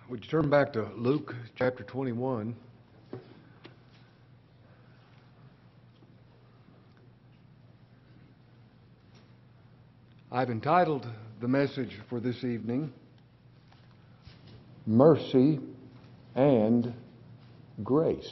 Would you turn back to Luke chapter 21? I've entitled the message for this evening, Mercy and Grace.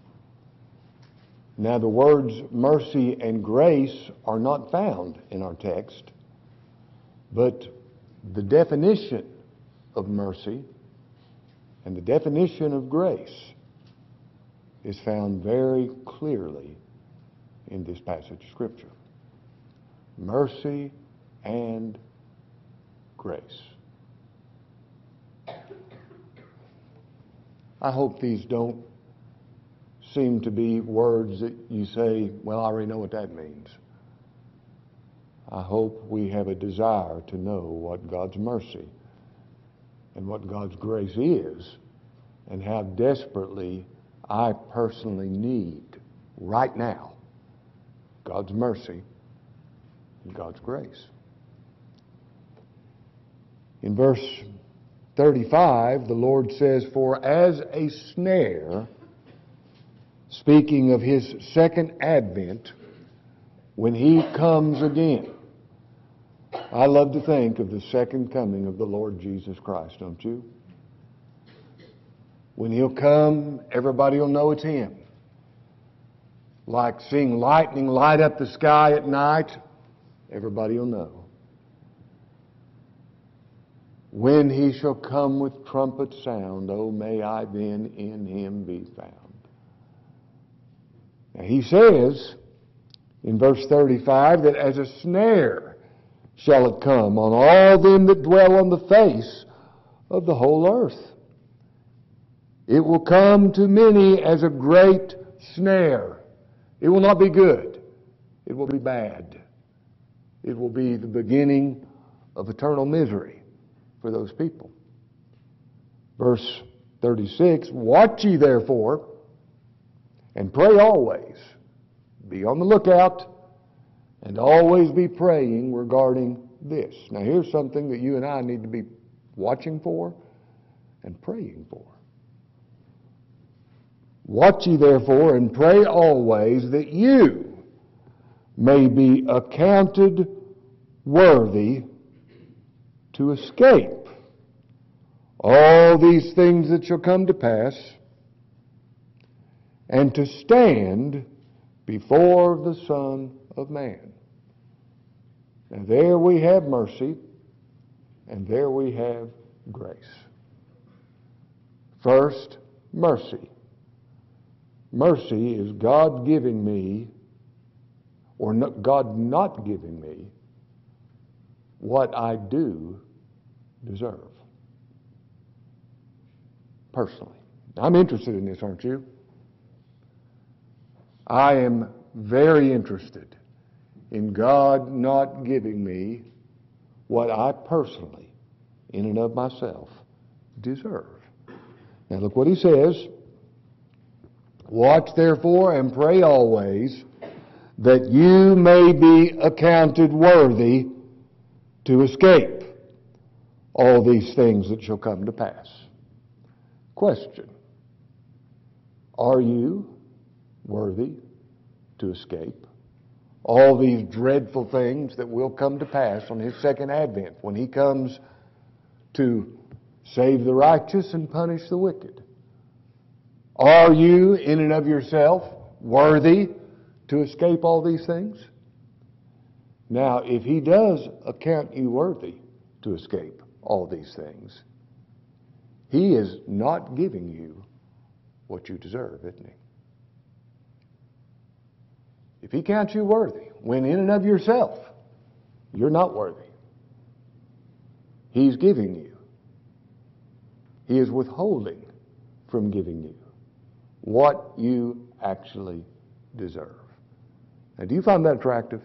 Now, the words mercy and grace are not found in our text, but the definition of mercy and the definition of grace is found very clearly in this passage of Scripture. Mercy and grace. I hope these don't seem to be words that you say, well, I already know what that means. I hope we have a desire to know what God's mercy and what God's grace is, and how desperately I personally need right now God's mercy and God's grace. In verse 35, the Lord says, "For as a snare," speaking of His second advent, when He comes again. I love to think of the second coming of the Lord Jesus Christ, don't you? When He'll come, everybody will know it's Him. Like seeing lightning light up the sky at night, everybody will know. When He shall come with trumpet sound, oh, may I then in Him be found. Now He says in verse 35 that as a snare shall it come on all them that dwell on the face of the whole earth. It will come to many as a great snare. It will not be good. It will be bad. It will be the beginning of eternal misery for those people. Verse 36, "Watch ye therefore, and pray always. Be on the lookout, and always be praying regarding this." Now here's something that you and I need to be watching for and praying for. "Watch ye therefore, and pray always, that you may be accounted worthy to escape all these things that shall come to pass, and to stand before the Son of Man." And there we have mercy, and there we have grace. First, mercy. Mercy is God giving me, or God not giving me, what I do deserve. Personally. I'm interested in this, aren't you? I am very interested in God not giving me what I personally, in and of myself, deserve. Now look what He says. "Watch therefore and pray always, that you may be accounted worthy to escape all these things that shall come to pass." Question: are you worthy to escape all these dreadful things that will come to pass on His second advent, when He comes to save the righteous and punish the wicked? Are you, in and of yourself, worthy to escape all these things? Now, if He does account you worthy to escape all these things, He is not giving you what you deserve, isn't He? If He counts you worthy, when in and of yourself you're not worthy, He's giving you. He is withholding from giving you what you actually deserve. Now, do you find that attractive?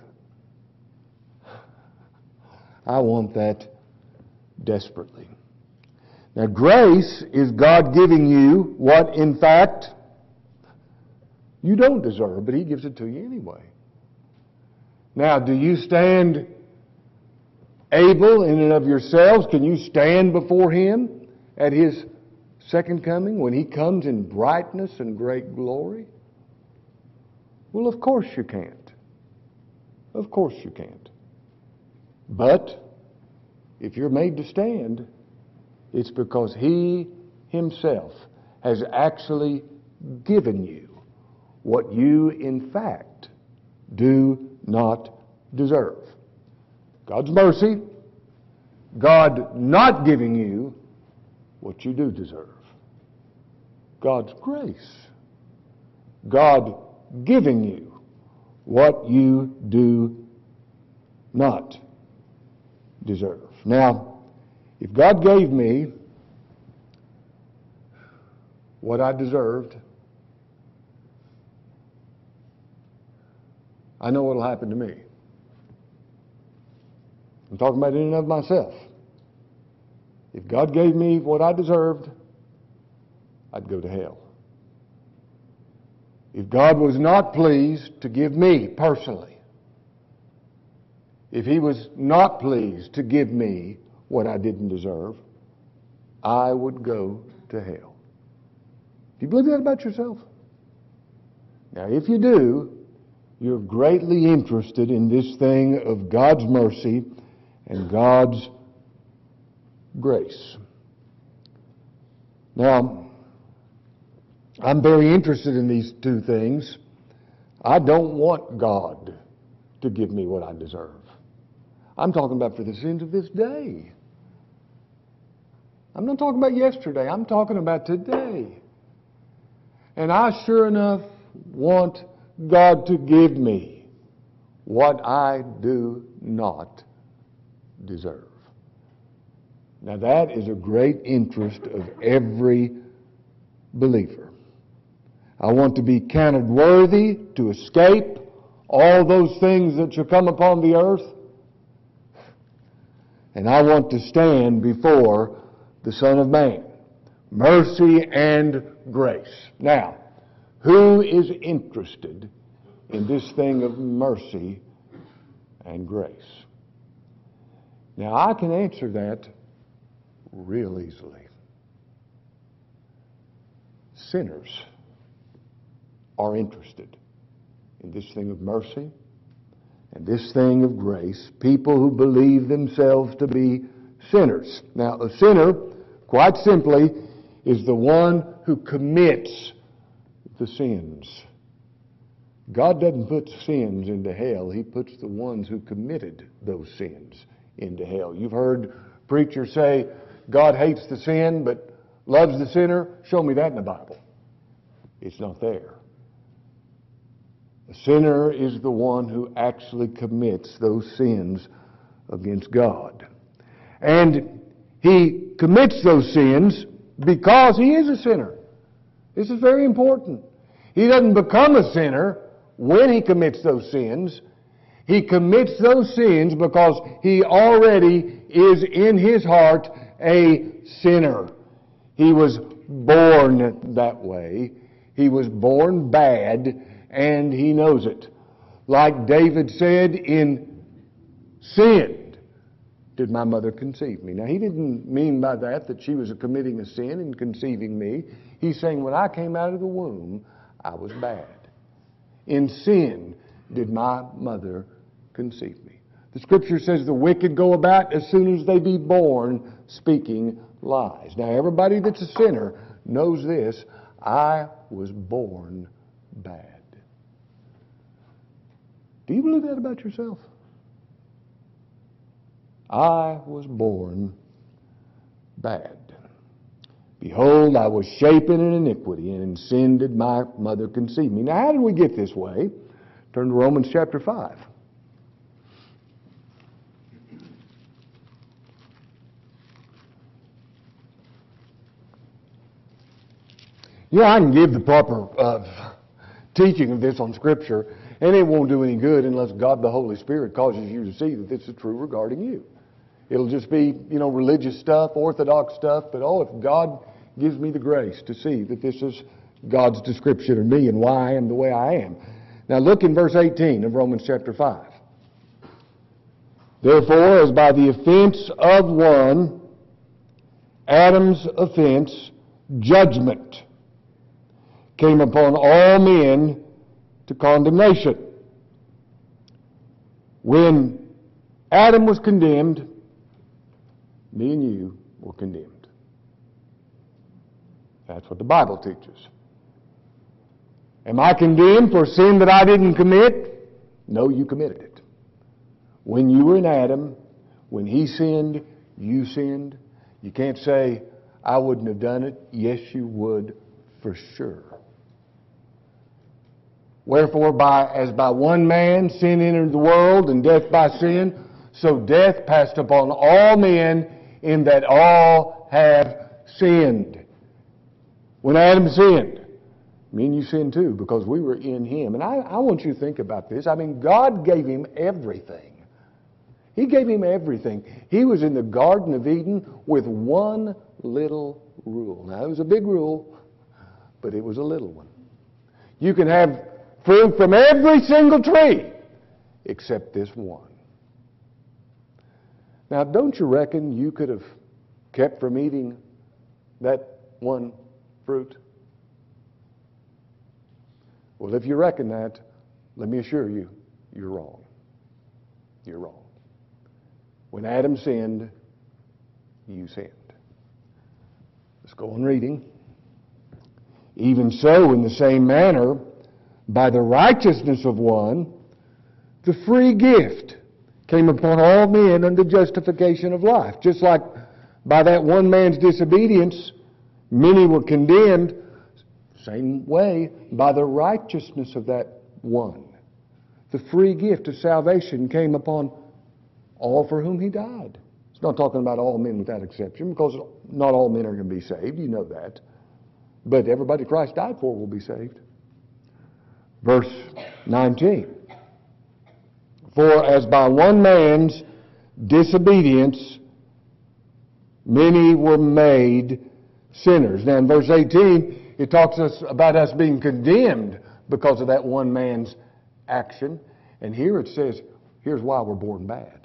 I want that desperately. Now, grace is God giving you what, in fact, you don't deserve, but He gives it to you anyway. Now, do you stand able in and of yourselves? Can you stand before Him at His second coming, when He comes in brightness and great glory? Well, of course you can't. Of course you can't. But if you're made to stand, it's because He Himself has actually given you what you, in fact, do not deserve. God's mercy, God not giving you what you do deserve. God's grace, God giving you what you do not deserve. Now, if God gave me what I deserved, I know what will happen to me. I'm talking about in and of myself. If God gave me what I deserved, I'd go to hell. If God was not pleased to give me personally, if He was not pleased to give me what I didn't deserve, I would go to hell. Do you believe that about yourself? Now, if you do, you're greatly interested in this thing of God's mercy and God's grace. Now, I'm very interested in these two things. I don't want God to give me what I deserve. I'm talking about for the sins of this day. I'm not talking about yesterday. I'm talking about today. And I sure enough want God to give me what I do not deserve. Now that is a great interest of every believer. I want to be counted worthy to escape all those things that shall come upon the earth. And I want to stand before the Son of Man. Mercy and grace. Now, who is interested in this thing of mercy and grace? Now, I can answer that real easily. Sinners are interested in this thing of mercy and this thing of grace. People who believe themselves to be sinners. Now, a sinner, quite simply, is the one who commits the sins. God doesn't put sins into hell. He puts the ones who committed those sins into hell. You've heard preachers say, God hates the sin but loves the sinner. Show me that in the Bible. It's not there. A sinner is the one who actually commits those sins against God. And he commits those sins because he is a sinner. This is very important. He doesn't become a sinner when he commits those sins. He commits those sins because he already is in his heart a sinner. He was born that way. He was born bad, and he knows it. Like David said, in sin did my mother conceive me. Now, he didn't mean by that she was committing a sin in conceiving me. He's saying when I came out of the womb, I was bad. In sin did my mother conceive me. The Scripture says the wicked go about as soon as they be born speaking lies. Now, everybody that's a sinner knows this. I was born bad. Do you believe that about yourself? I was born bad. Behold, I was shapen in iniquity, and in sin did my mother conceive me. Now, how did we get this way? Turn to Romans chapter 5. Yeah, I can give the proper teaching of this on Scripture, and it won't do any good unless God the Holy Spirit causes you to see that this is true regarding you. It'll just be, religious stuff, orthodox stuff, but if God gives me the grace to see that this is God's description of me and why I am the way I am. Now look in verse 18 of Romans chapter 5. Therefore, as by the offense of one, Adam's offense, judgment came upon all men to condemnation. When Adam was condemned, me and you were condemned. That's what the Bible teaches. Am I condemned for sin that I didn't commit? No, you committed it. When you were in Adam, when he sinned, you sinned. You can't say, I wouldn't have done it. Yes, you would, for sure. Wherefore, as by one man sin entered the world, and death by sin, so death passed upon all men, in that all have sinned. When Adam sinned, me and you sinned too, because we were in him. And I want you to think about this. I mean, God gave him everything. He gave him everything. He was in the Garden of Eden with one little rule. Now, it was a big rule, but it was a little one. You can have fruit from every single tree except this one. Now, don't you reckon you could have kept from eating that one fruit? Well, if you reckon that, let me assure you, you're wrong. You're wrong. When Adam sinned, you sinned. Let's go on reading. Even so, in the same manner, by the righteousness of one, the free gift came upon all men unto justification of life. Just like by that one man's disobedience, many were condemned, same way, by the righteousness of that one, the free gift of salvation came upon all for whom he died. It's not talking about all men without exception, because not all men are going to be saved. You know that. But everybody Christ died for will be saved. Verse 19. For as by one man's disobedience many were made sinners. Now in verse 18, it talks about us being condemned because of that one man's action. And here it says, here's why we're born bad.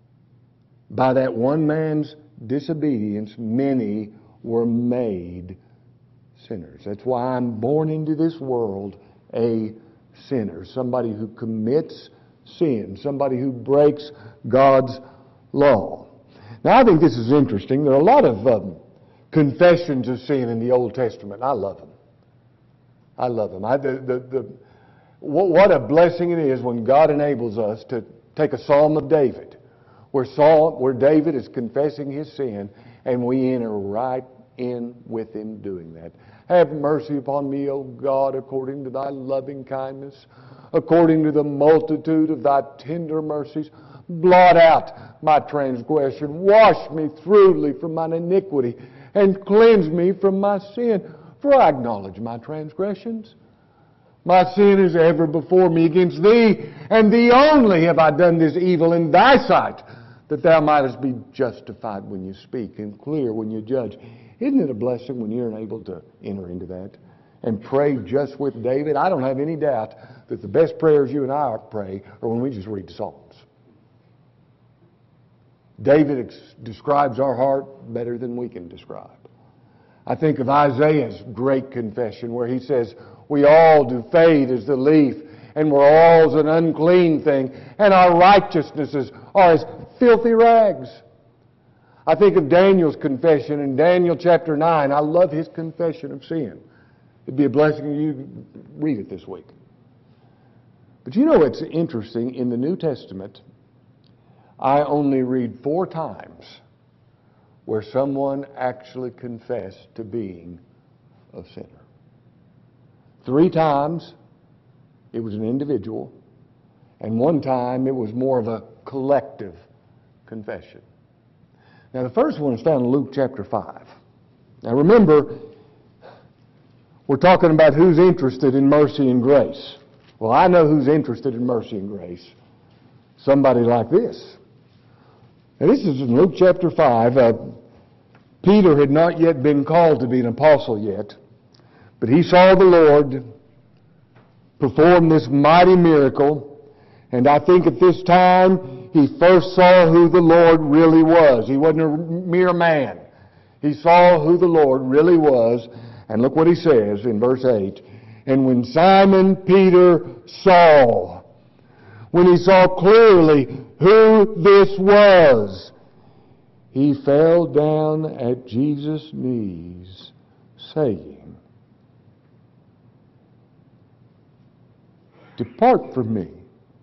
By that one man's disobedience, many were made sinners. That's why I'm born into this world a sinner. Somebody who commits sin. Somebody who breaks God's law. Now I think this is interesting. There are a lot of confessions of sin in the Old Testament. I love them. I love them. What a blessing it is when God enables us to take a Psalm of David, where David is confessing his sin, and we enter right in with him doing that. Have mercy upon me, O God, according to thy loving kindness, according to the multitude of thy tender mercies. Blot out my transgression. Wash me thoroughly from mine iniquity, and cleanse me from my sin. For I acknowledge my transgressions. My sin is ever before me. Against thee, and thee only, have I done this evil in thy sight, that thou mightest be justified when you speak, and clear when you judge. Isn't it a blessing when you're able to enter into that and pray just with David? I don't have any doubt that the best prayers you and I pray are when we just read the Psalms. David describes our heart better than we can describe. I think of Isaiah's great confession where he says, we all do fade as the leaf, and we're all as an unclean thing, and our righteousnesses are as filthy rags. I think of Daniel's confession in Daniel chapter 9. I love his confession of sin. It'd be a blessing if you read it this week. But you know it's interesting, in the New Testament, I only read 4 times where someone actually confessed to being a sinner. 3 times it was an individual, and 1 time it was more of a collective confession. Now the first one is found in Luke chapter 5. Now remember, we're talking about who's interested in mercy and grace. Well, I know who's interested in mercy and grace. Somebody like this. Now this is in Luke chapter 5. Peter had not yet been called to be an apostle yet, but he saw the Lord perform this mighty miracle, and I think at this time he first saw who the Lord really was. He wasn't a mere man. He saw who the Lord really was. And look what he says in verse 8. And when Simon Peter saw, when he saw clearly who this was, he fell down at Jesus' knees, saying, Depart from me,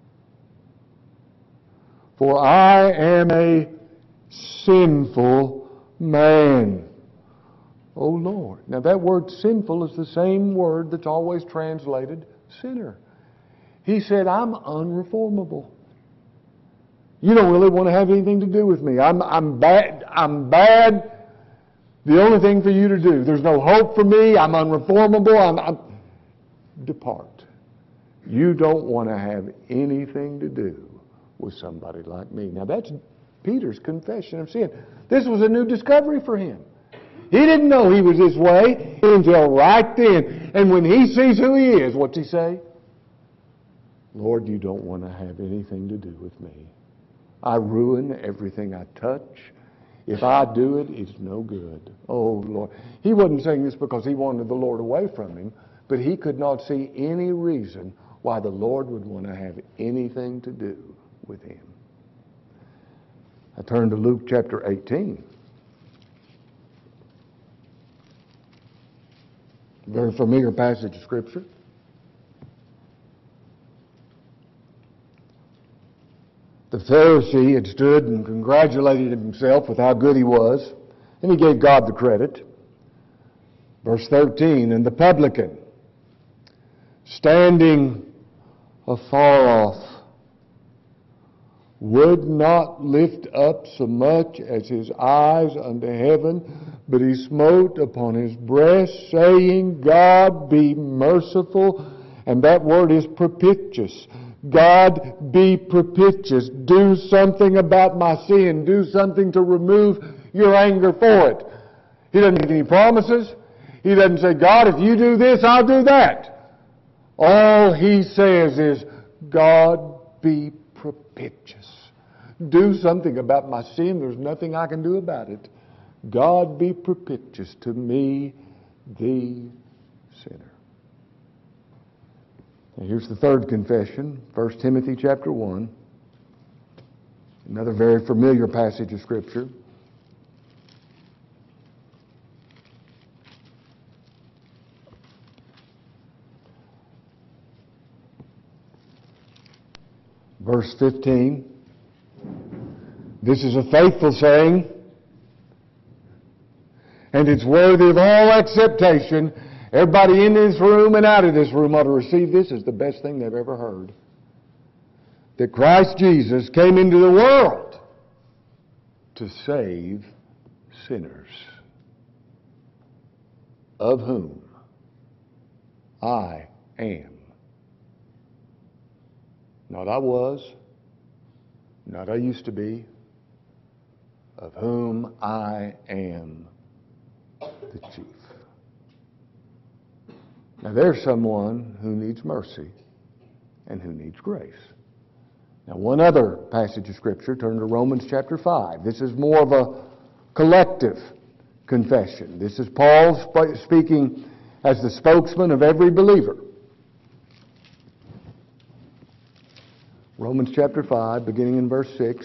for I am a sinful man. Oh Lord. Now that word sinful is the same word that's always translated sinner. He said, I'm unreformable. You don't really want to have anything to do with me. I'm bad. I'm bad. The only thing for you to do. There's no hope for me. I'm unreformable. Depart. You don't want to have anything to do with somebody like me. Now that's Peter's confession of sin. This was a new discovery for him. He didn't know he was this way until right then. And when he sees who he is, what's he say? Lord, you don't want to have anything to do with me. I ruin everything I touch. If I do it, it's no good. Oh, Lord. He wasn't saying this because he wanted the Lord away from him, but he could not see any reason why the Lord would want to have anything to do with him. I turn to Luke chapter 18. Very familiar passage of Scripture. The Pharisee had stood and congratulated himself with how good he was, and he gave God the credit. Verse 13, and the publican, standing afar off, would not lift up so much as his eyes unto heaven, but he smote upon his breast, saying, God be merciful. And that word is propitious. God be propitious. Do something about my sin. Do something to remove your anger for it. He doesn't make any promises. He doesn't say, God, if you do this, I'll do that. All he says is, God be propitious. Do something about my sin. There's nothing I can do about it. God be propitious to me, the sinner. And here's the third confession, 1 Timothy chapter 1. Another very familiar passage of Scripture. Verse 15. This is a faithful saying, and it's worthy of all acceptation. Everybody in this room and out of this room ought to receive this as the best thing they've ever heard. That Christ Jesus came into the world to save sinners, of whom I am. Not I was, not I used to be, of whom I am the chief. Now there's someone who needs mercy and who needs grace. Now one other passage of Scripture, turn to Romans chapter 5. This is more of a collective confession. This is Paul speaking as the spokesman of every believer. Romans chapter 5, beginning in verse 6.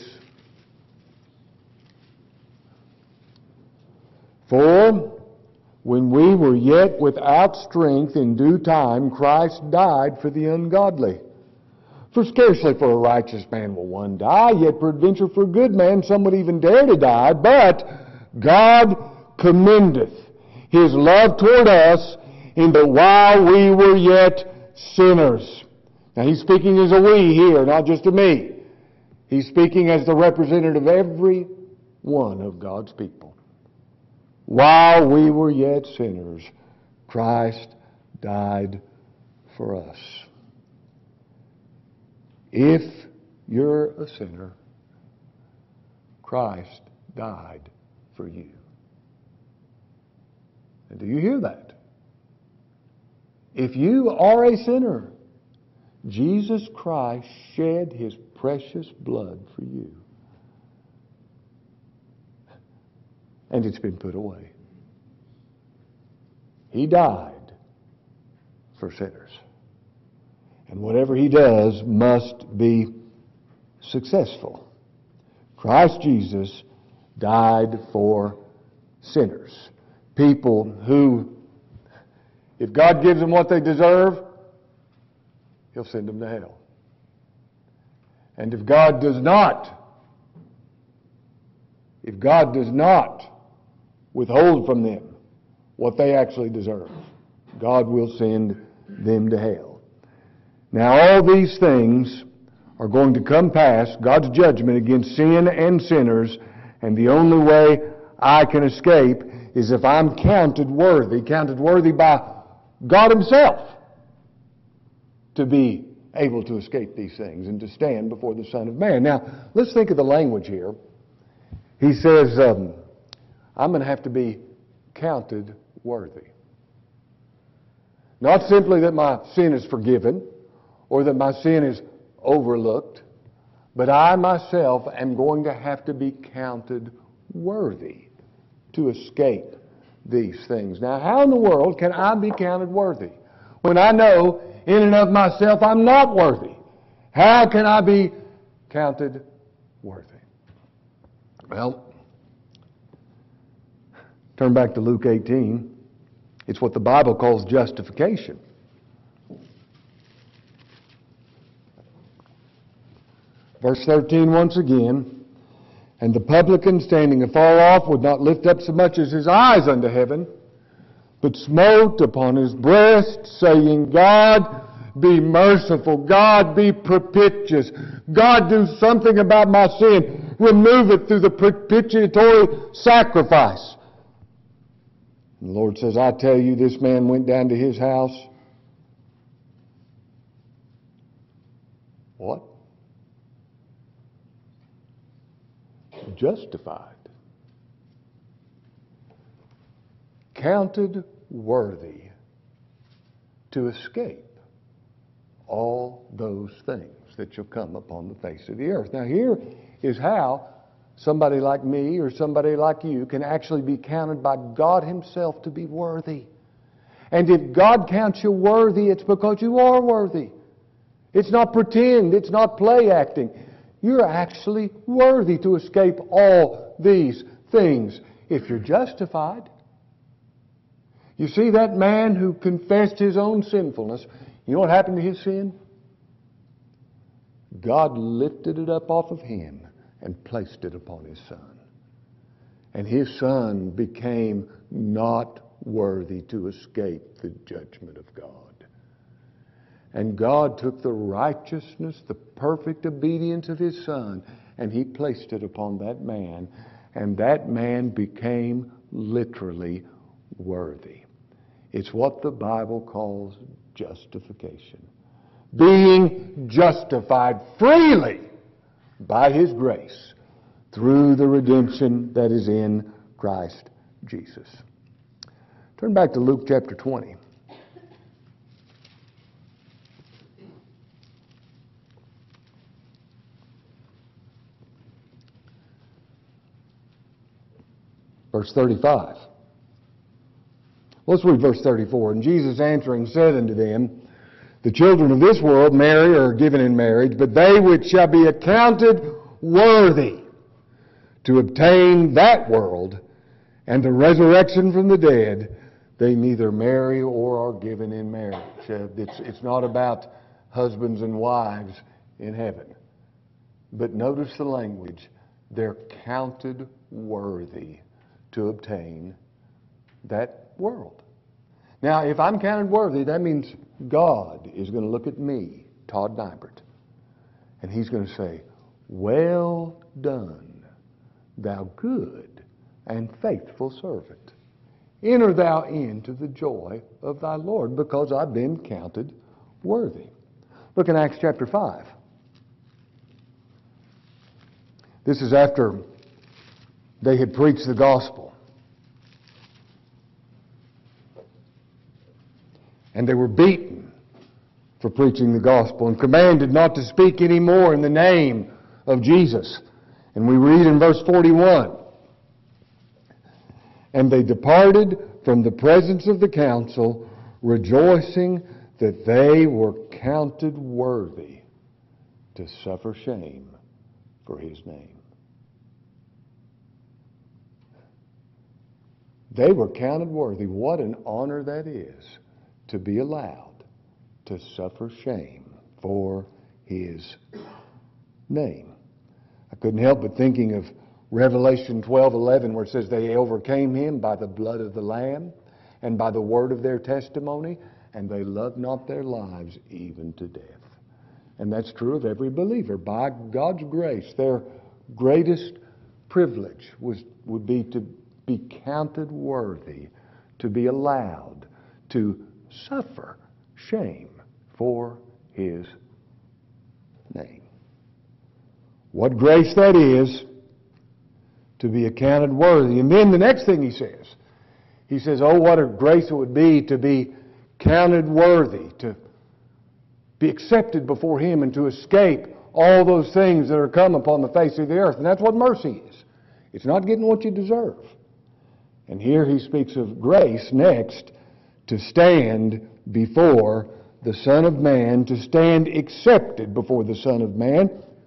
For when we were yet without strength, in due time Christ died for the ungodly. For scarcely for a righteous man will one die, yet peradventure for a good man some would even dare to die. But God commendeth His love toward us, in that while we were yet sinners. Now he's speaking as a we here, not just a me. He's speaking as the representative of every one of God's people. While we were yet sinners, Christ died for us. If you're a sinner, Christ died for you. And do you hear that? If you are a sinner, Jesus Christ shed His precious blood for you. and it's been put away. He died for sinners. And whatever He does must be successful. Christ Jesus died for sinners. People who, if God gives them what they deserve, He'll send them to hell. And if God does not withhold from them what they actually deserve, God will send them to hell. Now all these things are going to come past, God's judgment against sin and sinners, and the only way I can escape is if I'm counted worthy by God Himself to be able to escape these things and to stand before the Son of Man. Now, let's think of the language here. He says, I'm going to have to be counted worthy. Not simply that my sin is forgiven or that my sin is overlooked, but I myself am going to have to be counted worthy to escape these things. Now, how in the world can I be counted worthy when I know in and of myself I'm not worthy? How can I be counted worthy? Well, turn back to Luke 18. It's what the Bible calls justification. Verse 13 once again, and the publican standing afar off would not lift up so much as his eyes unto heaven, but smote upon his breast, saying, God, be merciful. God, be propitious. God, do something about my sin. Remove it through the propitiatory sacrifice. And the Lord says, I tell you, this man went down to his house. What? Justified. Counted worthy to escape all those things that shall come upon the face of the earth. Now here is how somebody like me or somebody like you can actually be counted by God Himself to be worthy. And if God counts you worthy, it's because you are worthy. It's not pretend, it's not play acting. You're actually worthy to escape all these things if you're justified. You see, that man who confessed his own sinfulness, you know what happened to his sin? God lifted it up off of him and placed it upon his Son. And his Son became not worthy to escape the judgment of God. And God took the righteousness, the perfect obedience of His Son, and He placed it upon that man. And that man became literally worthy. It's what the Bible calls justification. Being justified freely by His grace through the redemption that is in Christ Jesus. Turn back to Luke chapter 20. Verse 35. Let's read verse 34. And Jesus answering said unto them, the children of this world marry or are given in marriage, but they which shall be accounted worthy to obtain that world and the resurrection from the dead, they neither marry or are given in marriage. It's not about husbands and wives in heaven. But notice the language. They're counted worthy to obtain that world. Now, if I'm counted worthy, that means God is going to look at me, Todd Nybert, and He's going to say, well done, thou good and faithful servant. Enter thou into the joy of thy Lord, because I've been counted worthy. Look in Acts chapter 5. This is after they had preached the gospel. And they were beaten for preaching the gospel and commanded not to speak any more in the name of Jesus. And we read in verse 41, And they departed from the presence of the council, rejoicing that they were counted worthy to suffer shame for his name. They were counted worthy. What an honor that is, to be allowed to suffer shame for his name. I couldn't help but thinking of Revelation 12:11, where it says they overcame him by the blood of the Lamb and by the word of their testimony, and they loved not their lives even to death. And that's true of every believer. By God's grace, their greatest privilege would be to be counted worthy, to be allowed to suffer shame for his name. What grace that is, to be accounted worthy. And then the next thing he says, oh, what a grace it would be to be counted worthy, to be accepted before him and to escape all those things that are come upon the face of the earth. And that's what mercy is. It's not getting what you deserve. And here he speaks of grace next, to stand before the Son of Man, to stand accepted before the Son of Man,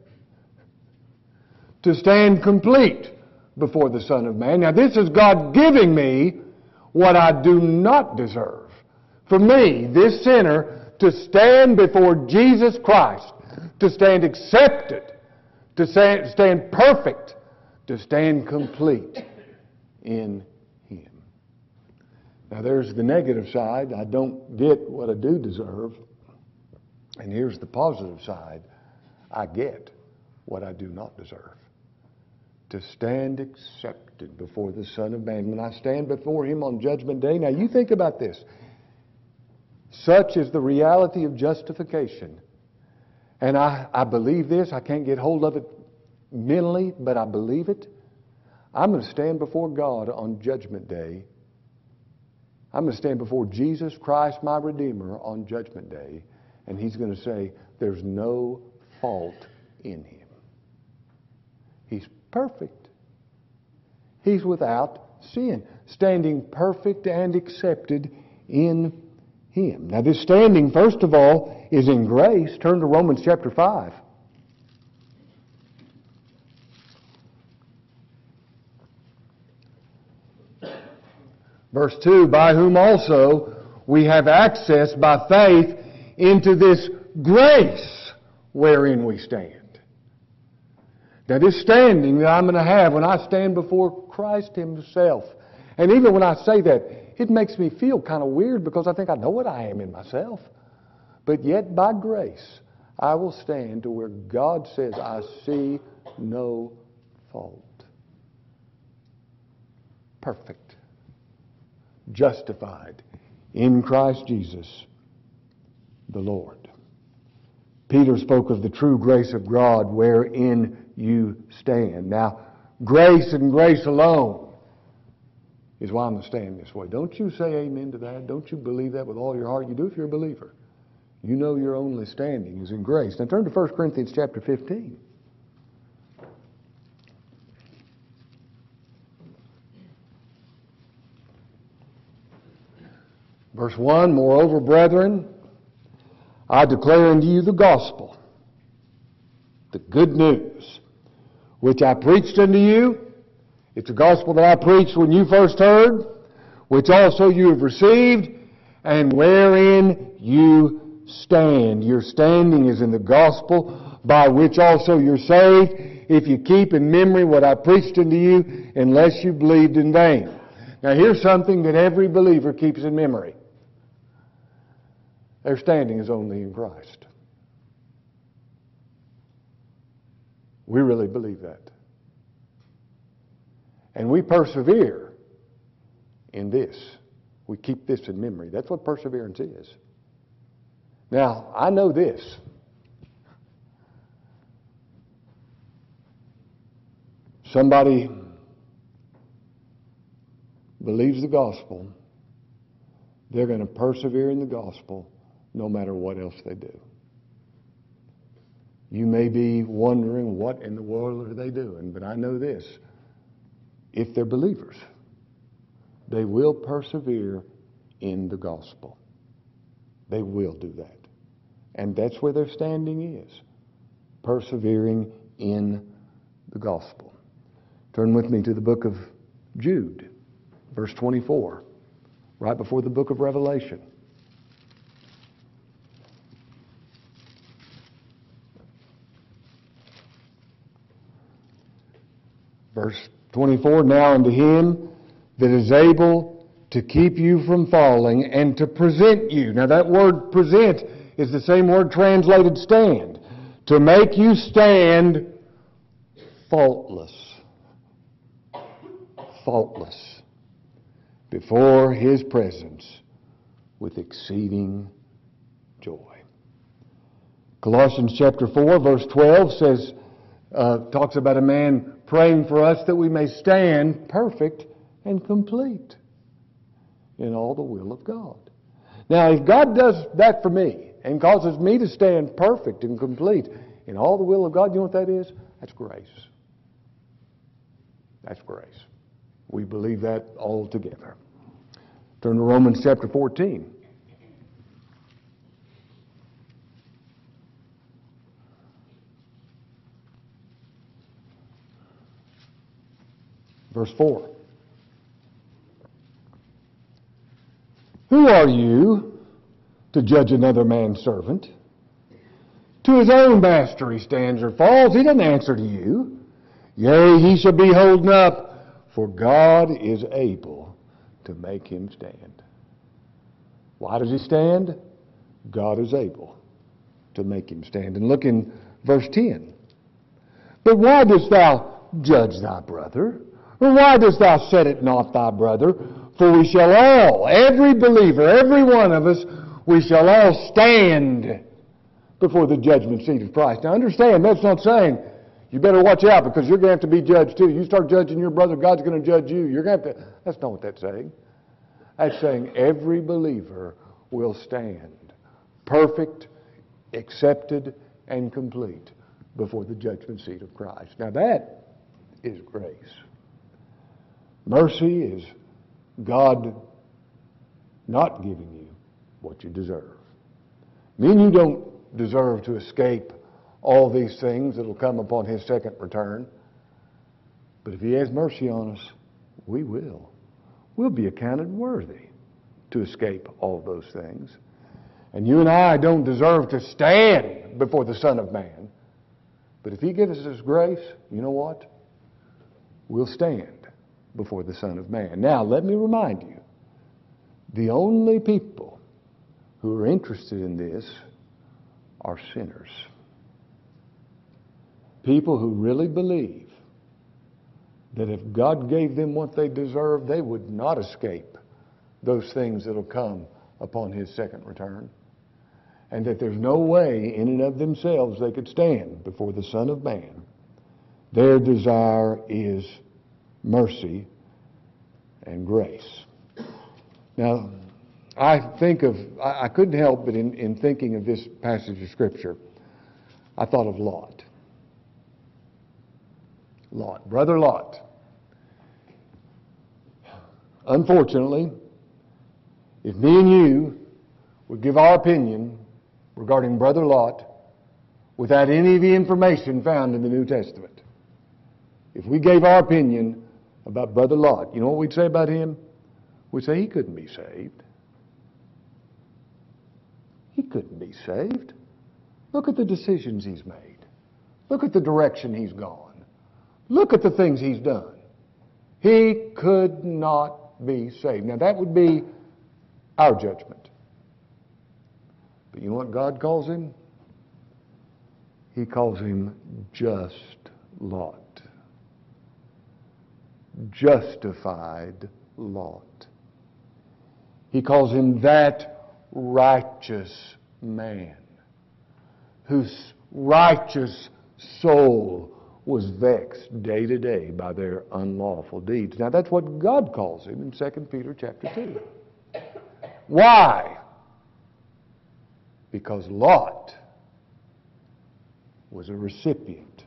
to stand complete before the Son of Man. Now this is God giving me what I do not deserve. For me, this sinner, to stand before Jesus Christ, to stand accepted, to stand perfect, to stand complete in him. Now there's the negative side. I don't get what I do deserve. And here's the positive side. I get what I do not deserve. To stand accepted before the Son of Man. When I stand before him on Judgment Day. Now you think about this. Such is the reality of justification. And I believe this. I can't get hold of it mentally, but I believe it. I'm going to stand before God on Judgment Day. I'm going to stand before Jesus Christ, my Redeemer, on Judgment Day. And he's going to say, there's no fault in him. He's perfect. He's without sin. Standing perfect and accepted in him. Now this standing, first of all, is in grace. Turn to Romans chapter 5. Verse 2, by whom also we have access by faith into this grace wherein we stand. Now this standing that I'm going to have when I stand before Christ himself. And even when I say that, it makes me feel kind of weird because I think I know what I am in myself. But yet by grace, I will stand to where God says, I see no fault. Perfect. Justified in Christ Jesus the Lord. Peter spoke of the true grace of God wherein you stand. Now, grace and grace alone is why I'm going to stand this way. Don't you say amen to that? Don't you believe that with all your heart? You do if you're a believer. You know your only standing is in grace. Now turn to 1 Corinthians chapter 15. Verse 1, moreover, brethren, I declare unto you the gospel, the good news, which I preached unto you. It's the gospel that I preached when you first heard, which also you have received, and wherein you stand. Your standing is in the gospel, by which also you're saved, if you keep in memory what I preached unto you, unless you believed in vain. Now here's something that every believer keeps in memory. Their standing is only in Christ. We really believe that. And we persevere in this. We keep this in memory. That's what perseverance is. Now, I know this. Somebody believes the gospel, they're going to persevere in the gospel no matter what else they do. You may be wondering, what in the world are they doing? But I know this. If they're believers, they will persevere in the gospel. They will do that. And that's where their standing is, persevering in the gospel. Turn with me to the book of Jude, verse 24, right before the book of Revelation. Verse 24, now unto him that is able to keep you from falling and to present you. Now that word present is the same word translated stand. To make you stand faultless. Faultless. Before his presence with exceeding joy. Colossians chapter 4 verse 12 says, talks about a man praying for us that we may stand perfect and complete in all the will of God. Now, if God does that for me and causes me to stand perfect and complete in all the will of God, you know what that is? That's grace. That's grace. We believe that all together. Turn to Romans chapter 14. Verse 4. Who are you to judge another man's servant? To his own master he stands or falls. He doesn't answer to you. Yea, he shall be holden up, for God is able to make him stand. Why does he stand? God is able to make him stand. And look in verse 10. But why dost thou judge thy brother? Or why dost thou set it not thy brother? For we shall all, every believer, every one of us, we shall all stand before the judgment seat of Christ. Now understand, that's not saying you better watch out because you're going to have to be judged too. You start judging your brother, God's going to judge you. You're going to have to. That's not what that's saying. That's saying every believer will stand perfect, accepted, and complete before the judgment seat of Christ. Now that is grace. Mercy is God not giving you what you deserve. Mean you don't deserve to escape all these things that will come upon his second return. But if he has mercy on us, we will. We'll be accounted worthy to escape all those things. And you and I don't deserve to stand before the Son of Man. But if he gives us his grace, you know what? We'll stand before the Son of Man. Now, let me remind you, the only people who are interested in this are sinners. People who really believe that if God gave them what they deserve, they would not escape those things that will come upon his second return. And that there's no way in and of themselves they could stand before the Son of Man. Their desire is mercy and grace. Now, I couldn't help but in thinking of this passage of Scripture, I thought of Lot. Lot, brother Lot. Unfortunately, if me and you would give our opinion regarding brother Lot without any of the information found in the New Testament, if we gave our opinion about brother Lot, you know what we'd say about him? We'd say he couldn't be saved. He couldn't be saved. Look at the decisions he's made. Look at the direction he's gone. Look at the things he's done. He could not be saved. Now that would be our judgment. But you know what God calls him? He calls him just Lot. Justified Lot. He calls him that righteous man whose righteous soul was vexed day to day by their unlawful deeds. Now that's what God calls him in 2 Peter chapter 2. Why? Because Lot was a recipient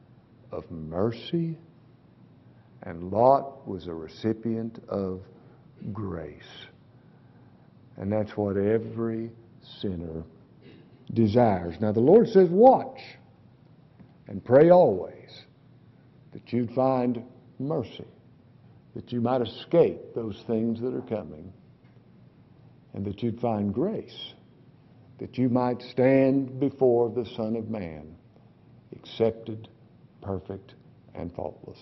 of mercy, and Lot was a recipient of grace. And that's what every sinner desires. Now the Lord says, watch and pray always that you'd find mercy, that you might escape those things that are coming, and that you'd find grace, that you might stand before the Son of Man, accepted, perfect, and faultless.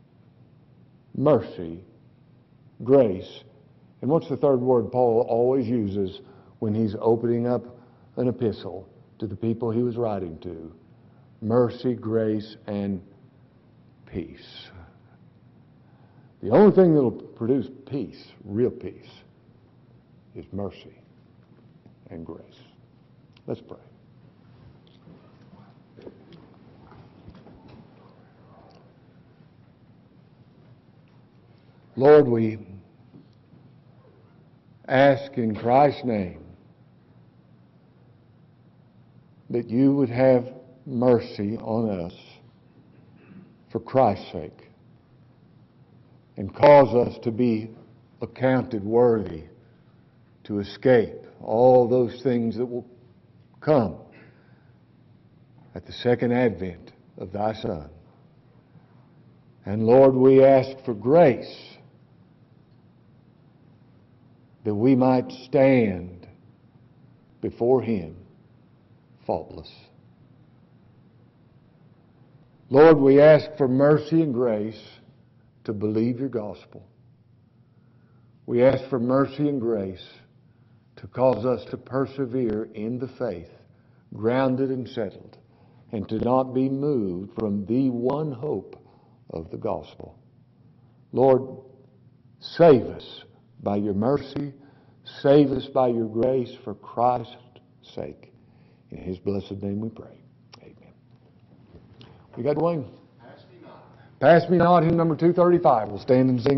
Mercy, grace, and what's the third word Paul always uses when he's opening up an epistle to the people he was writing to? Mercy, grace, and peace. The only thing that will produce peace, real peace, is mercy and grace. Let's pray. Lord, we ask in Christ's name that you would have mercy on us for Christ's sake and cause us to be accounted worthy to escape all those things that will come at the second advent of thy Son. And Lord, we ask for grace that we might stand before him faultless. Lord, we ask for mercy and grace to believe your gospel. We ask for mercy and grace to cause us to persevere in the faith, grounded and settled, and to not be moved from the one hope of the gospel. Lord, save us by your mercy, save us by your grace for Christ's sake. In his blessed name we pray. Amen. We got Dwayne? Pass me not. Pass me not, hymn number 235. We'll stand and sing.